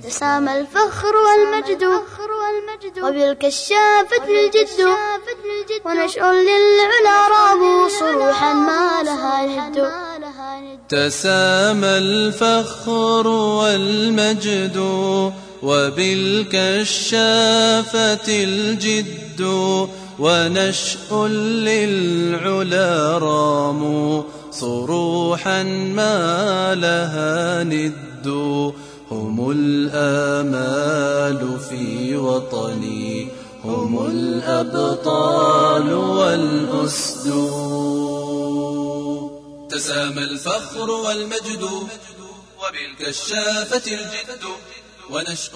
تسامى الفخر والمجد وبالكشافة الجد ونشأ للعلا راب صروحا ما لها ند. تسامى الفخر والمجد وبالكشافة الجد ونشأ للعلا رام صروحا ما لها ند. هم الآمال في وطني هم الأبطال والأسد. تسامى الفخر والمجد وبالكشافة الجد ونشأ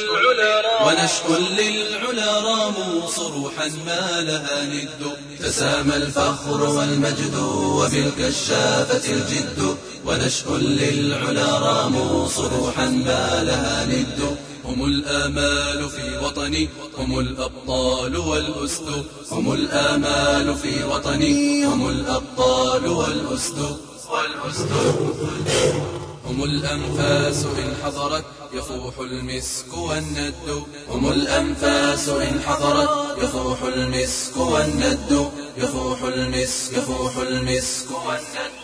للعلا راموا صروحا ما لها ند. تسامى الفخر والمجد وبالكشافة الجد ونشأ للعلا راموا صروحا ما لها ند. هم الآمال في وطني هم الأبطال والأسد. هم الآمال في وطني هم الأبطال والأسد. هم الأنفاس إن حضرت يفوح المسك والند. هم الأنفاس إن حضرت يفوح المسك والند. يفوح المسك والند.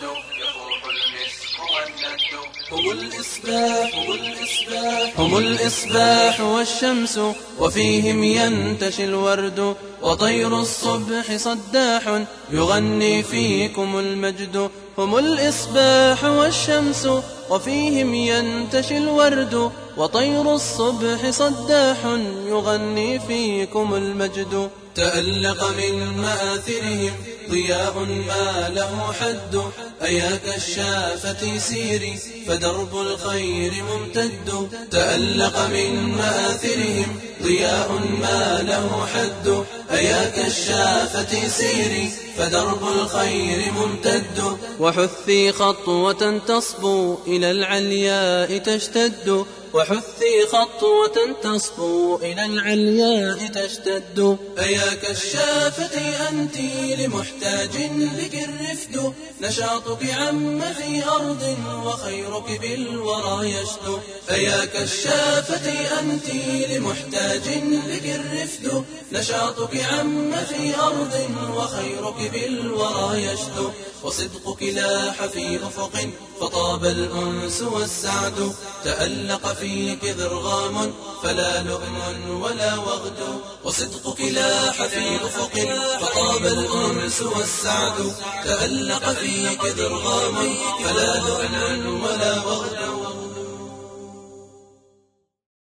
هم الإصباح والشمس وفيهم ينتشي الورد وطير الصبح صداح يغني فيكم المجد. هم الإصباح والشمس وفيهم ينتشي الورد وطير الصبح صداح يغني فيكم المجد. تألق من مآثرهم ضياء ما له حد. أيا كشافتي سيري فدرب الخير ممتد. تألق من مآثرهم ضياء ما له حد. أيا كشافتي سيري فدرب الخير ممتد. وحثي خطوة تصبو إلى العلياء تشتد. وحثي خطوة تصبو إلى العلياء تشتد. أيا كشافتي أنت لمحتاج لك الرفد. نشاطك عم في أرض وخيرك بالورى يشد. أيا كشافتي أنت لمحتاج لك الرفد. نشاطك عم في أرض وخيرك بالورى يشد. وصدقك لاح في أفق فطاب الأنس والسعد. تألق فيك ذرغام فلا لؤم ولا وغد. وصدقك لاح في أفق فطاب الأنس والسعد. تألق فيك ذرغام فلا لؤم ولا وغد.